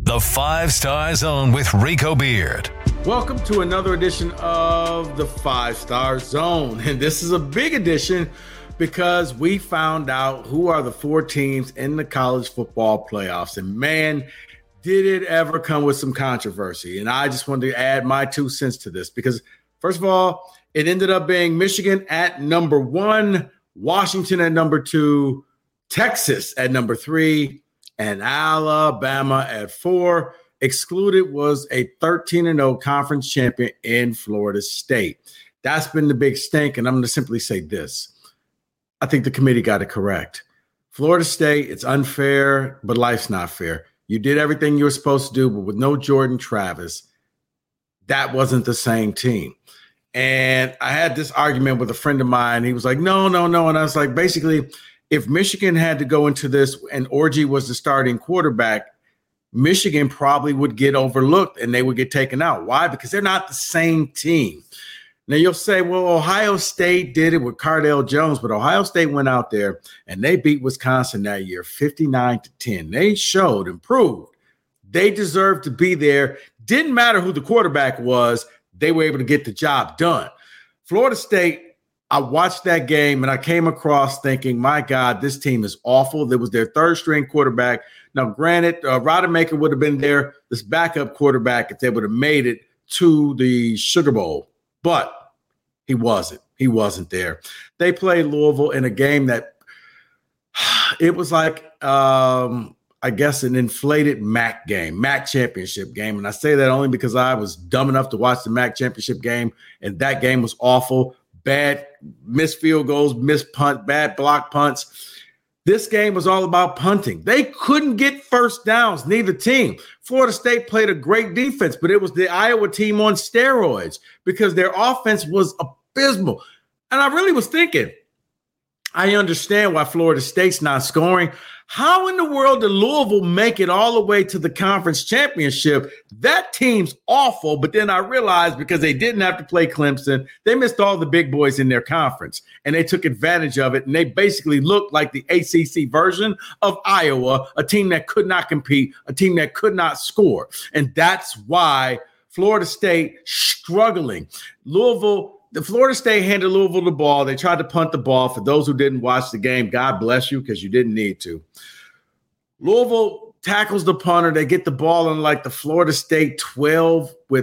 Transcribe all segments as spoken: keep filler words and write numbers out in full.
The Five Star Zone with Rico Beard. Welcome to another edition of the Five Star Zone. And this is a big edition because we found out who are the four teams in the college football playoffs. And man, did it ever come with some controversy. And I just wanted to add my two cents to this because, first of all, it ended up being Michigan at number one, Washington at number two, Texas at number three, and Alabama at four. Excluded was a thirteen and oh conference champion in Florida State. That's been the big stink, and I'm going to simply say this. I think the committee got it correct. Florida State, it's unfair, but life's not fair. You did everything you were supposed to do, but with no Jordan Travis, that wasn't the same team. And I had this argument with a friend of mine. He was like, no, no, no. And I was like, basically, if Michigan had to go into this and Orji was the starting quarterback, Michigan probably would get overlooked and they would get taken out. Why? Because they're not the same team. Now you'll say, well, Ohio State did it with Cardale Jones, but Ohio State went out there and they beat Wisconsin that year fifty-nine to ten. They showed and proved they deserved to be there. Didn't matter who the quarterback was. They were able to get the job done. Florida State, I watched that game and I came across thinking, my God, this team is awful. It was their third string quarterback. Now, granted, uh, Rodemaker would have been there, this backup quarterback, if they would have made it to the Sugar Bowl, but he wasn't. He wasn't there. They played Louisville in a game that it was like, um, I guess, an inflated M A C game, M A C championship game. And I say that only because I was dumb enough to watch the M A C championship game, and that game was awful. Bad missed field goals, missed punt, bad block punts. This game was all about punting. They couldn't get first downs, neither team. Florida State played a great defense, but it was the Iowa team on steroids because their offense was abysmal. And I really was thinking, I understand why Florida State's not scoring. How in the world did Louisville make it all the way to the conference championship? That team's awful. But then I realized because they didn't have to play Clemson, they missed all the big boys in their conference, and they took advantage of it. And they basically looked like the A C C version of Iowa, a team that could not compete, a team that could not score. And that's why Florida State struggling. Louisville, the Florida State handed Louisville the ball. They tried to punt the ball. For those who didn't watch the game, God bless you because you didn't need to. Louisville tackles the punter. They get the ball on like the Florida State twelve with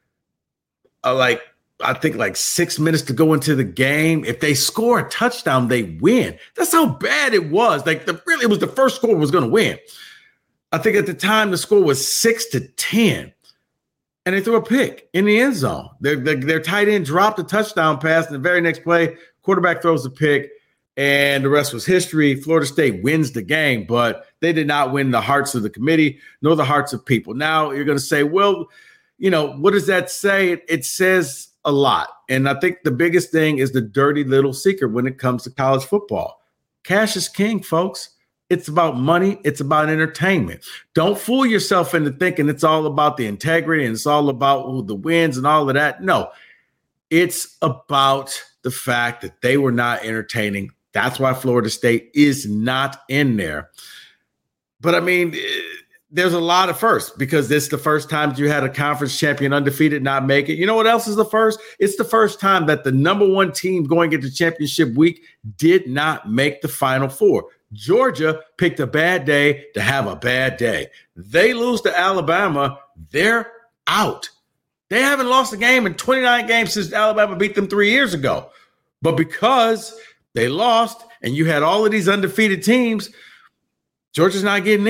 uh, like, I think like six minutes to go into the game. If they score a touchdown, they win. That's how bad it was. Like the really, it was the first score was going to win. I think at the time the score was six to ten. And they threw a pick in the end zone. Their, their, their tight end dropped a touchdown pass. And the very next play, quarterback throws a pick, and the rest was history. Florida State wins the game, but they did not win the hearts of the committee nor the hearts of people. Now you're going to say, well, you know, what does that say? It, it says a lot. And I think the biggest thing is the dirty little secret when it comes to college football. Cash is king, folks. It's about money. It's about entertainment. Don't fool yourself into thinking it's all about the integrity and it's all about ooh, the wins and all of that. No, it's about the fact that they were not entertaining. That's why Florida State is not in there. But I mean, there's a lot of firsts because it's the first time you had a conference champion undefeated not make it. You know what else is the first? It's the first time that the number one team going into championship week did not make the Final Four. Georgia picked a bad day to have a bad day. They lose to Alabama, they're out. They haven't lost a game in twenty-nine games since Alabama beat them three years ago. But because they lost and you had all of these undefeated teams, Georgia's not getting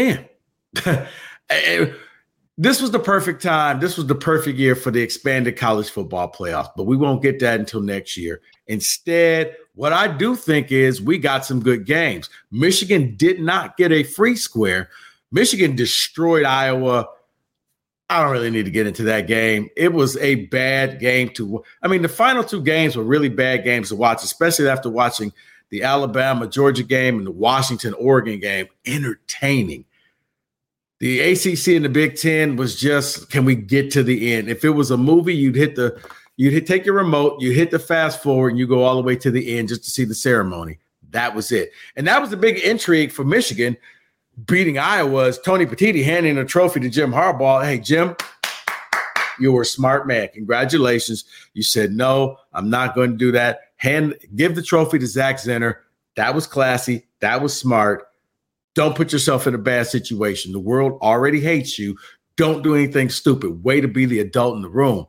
in. This was the perfect time. This was the perfect year for the expanded college football playoff, but we won't get that until next year. Instead, what I do think is we got some good games. Michigan did not get a free square. Michigan destroyed Iowa. I don't really need to get into that game. It was a bad game to – I mean, the final two games were really bad games to watch, especially after watching the Alabama-Georgia game and the Washington-Oregon game. Entertaining. The A C C and the Big Ten was just, can we get to the end? If it was a movie, you'd hit the – You'd hit, take your remote, you hit the fast forward, and you go all the way to the end just to see the ceremony. That was it. And that was the big intrigue for Michigan. beating Iowa is Tony Petitti handing a trophy to Jim Harbaugh. Hey, Jim, you were a smart man. Congratulations. You said, no, I'm not going to do that. Hand, give the trophy to Zach Zenner. That was classy. That was smart. Don't put yourself in a bad situation. The world already hates you. Don't do anything stupid. Way to be the adult in the room.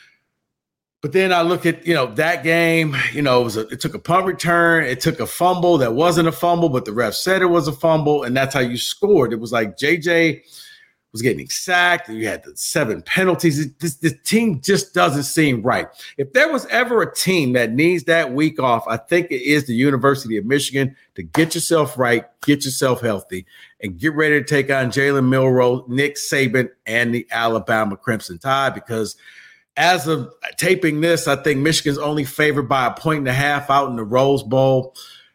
But then I look at, you know, that game, you know, it was a, it took a punt return. It took a fumble that wasn't a fumble, but the ref said it was a fumble. And that's how you scored. It was like J J was getting sacked. You had the seven penalties. This, this team just doesn't seem right. If there was ever a team that needs that week off, I think it is the University of Michigan to get yourself right, get yourself healthy, and get ready to take on Jalen Milroe, Nick Saban, and the Alabama Crimson Tide. Because as of taping this, I think Michigan's only favored by a point and a half out in the Rose Bowl.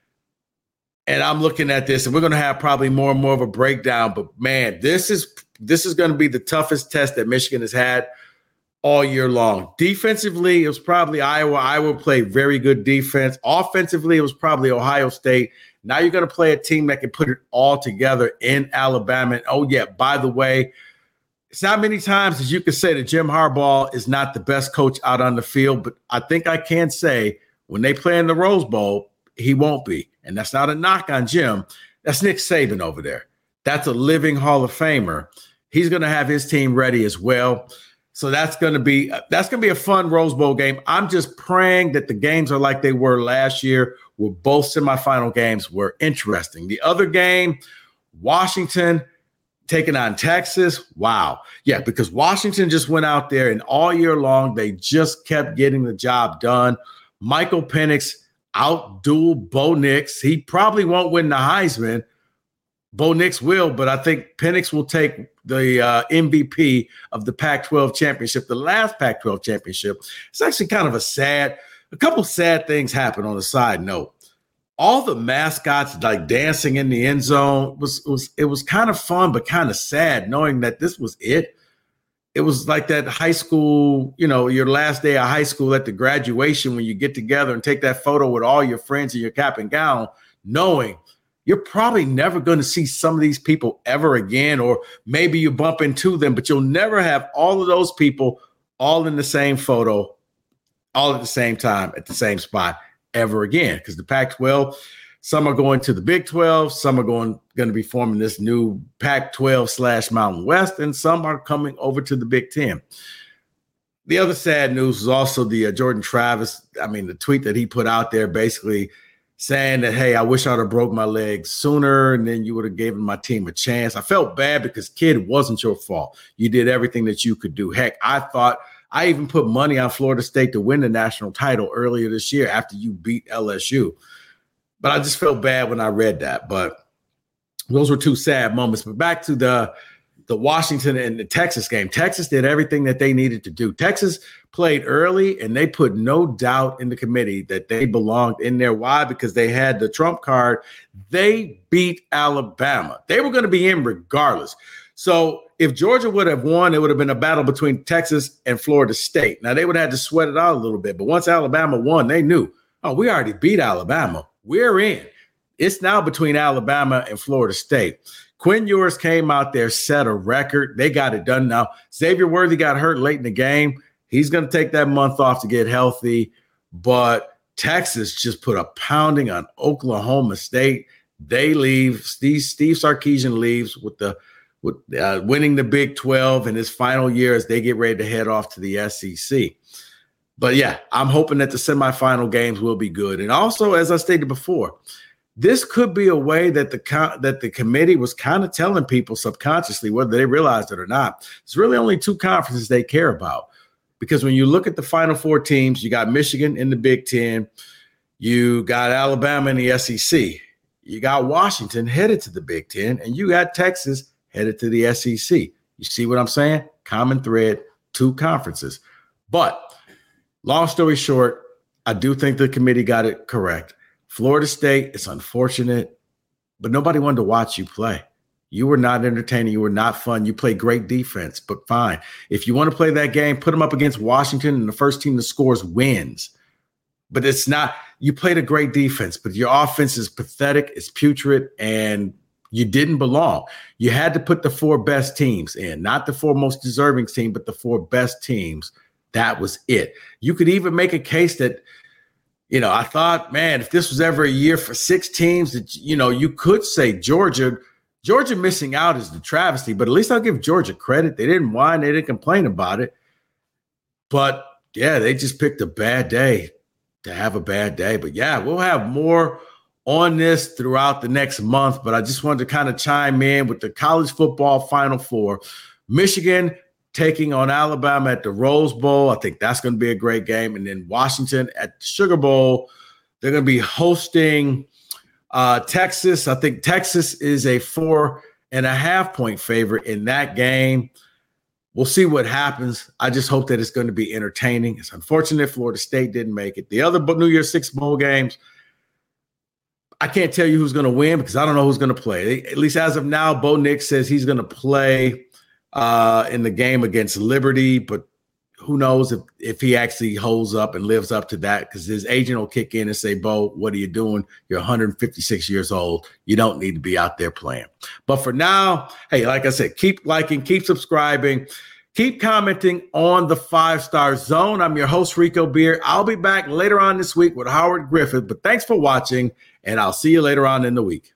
And I'm looking at this, and we're going to have probably more and more of a breakdown. But, man, this is this is going to be the toughest test that Michigan has had all year long. Defensively, it was probably Iowa. Iowa played very good defense. Offensively, it was probably Ohio State. Now you're going to play a team that can put it all together in Alabama. And, oh, yeah, by the way, it's not many times as you can say that Jim Harbaugh is not the best coach out on the field, but I think I can say when they play in the Rose Bowl, he won't be. And that's not a knock on Jim. That's Nick Saban over there. That's a living Hall of Famer. He's going to have his team ready as well. So that's going to be that's going to be a fun Rose Bowl game. I'm just praying that the games are like they were last year, where both semifinal games were interesting. The other game, Washington taking on Texas. Wow. Yeah, because Washington just went out there and all year long, they just kept getting the job done. Michael Penix outdueled Bo Nix. He probably won't win the Heisman. Bo Nix will, but I think Penix will take the uh, M V P of the Pac twelve championship, the last Pac twelve championship. It's actually kind of a sad, a couple sad things happened on the side note. All the mascots like dancing in the end zone was, was it was kind of fun, but kind of sad knowing that this was it. It was like that high school, you know, your last day of high school at the graduation when you get together and take that photo with all your friends in your cap and gown, knowing you're probably never going to see some of these people ever again, or maybe you bump into them, but you'll never have all of those people all in the same photo, all at the same time, at the same spot ever again. Because the Pac twelve, some are going to the Big twelve, some are going, going to be forming this new Pac twelve slash Mountain West, and some are coming over to the Big Ten. The other sad news is also the uh, Jordan Travis, I mean, the tweet that he put out there basically saying that, hey, I wish I'd have broke my leg sooner and then you would have given my team a chance. I felt bad because, kid, it wasn't your fault. You did everything that you could do. Heck, I thought I even put money on Florida State to win the national title earlier this year after you beat L S U. But I just felt bad when I read that. But those were two sad moments. But back to the the Washington and the Texas game. Texas did everything that they needed to do. Texas played early, and they put no doubt in the committee that they belonged in there. Why? Because they had the trump card. They beat Alabama. They were going to be in regardless. So if Georgia would have won, it would have been a battle between Texas and Florida State. Now, they would have had to sweat it out a little bit. But once Alabama won, they knew, oh, we already beat Alabama. We're in. It's now between Alabama and Florida State. Quinn Ewers came out there, set a record. They got it done now. Xavier Worthy got hurt late in the game. He's going to take that month off to get healthy. But Texas just put a pounding on Oklahoma State. They leave. Steve, Steve Sarkisian leaves with the with uh, winning the Big twelve in his final year as they get ready to head off to the S E C. But, yeah, I'm hoping that the semifinal games will be good. And also, as I stated before, this could be a way that the that the committee was kind of telling people subconsciously, whether they realized it or not. It's really only two conferences they care about. Because when you look at the Final Four teams, you got Michigan in the Big Ten, you got Alabama in the S E C, you got Washington headed to the Big Ten, and you got Texas headed to the S E C. You see what I'm saying? Common thread, two conferences. But long story short, I do think the committee got it correct. Florida State, it's unfortunate, but nobody wanted to watch you play. You were not entertaining. You were not fun. You played great defense, but fine. If you want to play that game, put them up against Washington, and the first team that scores wins. But it's not – you played a great defense, but your offense is pathetic, it's putrid, and You didn't belong. You had to put the four best teams in, not the four most deserving teams, but the four best teams. That was it. You could even make a case that, you know, I thought, man, if this was ever a year for six teams, that, you know, you could say Georgia, Georgia missing out is the travesty, but at least I'll give Georgia credit. They didn't whine. They didn't complain about it. But, yeah, they just picked a bad day to have a bad day. But, yeah, we'll have more on this throughout the next month. But I just wanted to kind of chime in with the college football Final Four. Michigan taking on Alabama at the Rose Bowl. I think that's going to be a great game. And then Washington at the Sugar Bowl. They're going to be hosting uh, Texas. I think Texas is a four and a half point favorite in that game. We'll see what happens. I just hope that it's going to be entertaining. It's unfortunate Florida State didn't make it. The other New Year's Six bowl games, I can't tell you who's going to win because I don't know who's going to play. At least as of now, Bo Nix says he's going to play uh, in the game against Liberty, but who knows if, if he actually holds up and lives up to that, because his agent will kick in and say, Bo, what are you doing? You're one hundred fifty-six years old. You don't need to be out there playing. But for now, hey, like I said, keep liking, keep subscribing, keep commenting on the Five Star Zone. I'm your host, Rico Beard. I'll be back later on this week with Howard Griffith, but thanks for watching, and I'll see you later on in the week.